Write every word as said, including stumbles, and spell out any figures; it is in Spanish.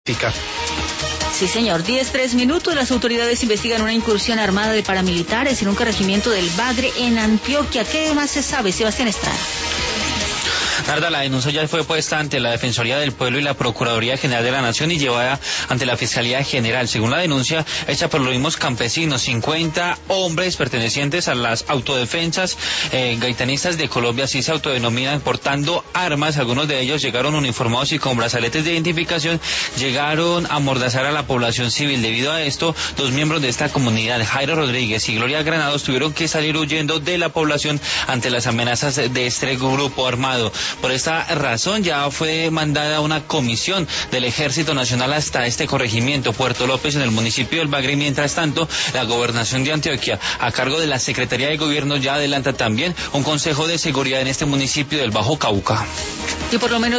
Sí, señor. diez, tres minutos. Las autoridades investigan una incursión armada de paramilitares en un corregimiento del Bagre en Antioquia. ¿Qué más se sabe, Sebastián Estrada? Narda, la denuncia ya fue puesta ante la Defensoría del Pueblo y la Procuraduría General de la Nación y llevada ante la Fiscalía General. Según la denuncia hecha por los mismos campesinos, cincuenta hombres pertenecientes a las autodefensas eh, gaitanistas de Colombia, así se autodenominan, portando armas. Algunos de ellos llegaron uniformados y con brazaletes de identificación, llegaron a amordazar a la población civil. Debido a esto, dos miembros de esta comunidad, Jairo Rodríguez y Gloria Granados, tuvieron que salir huyendo de la población ante las amenazas de este grupo armado. Por esta razón ya fue mandada una comisión del Ejército Nacional hasta este corregimiento, Puerto López, en el municipio del Bagre. Mientras tanto, la Gobernación de Antioquia, a cargo de la Secretaría de Gobierno, ya adelanta también un Consejo de Seguridad en este municipio del Bajo Cauca. Y por lo menos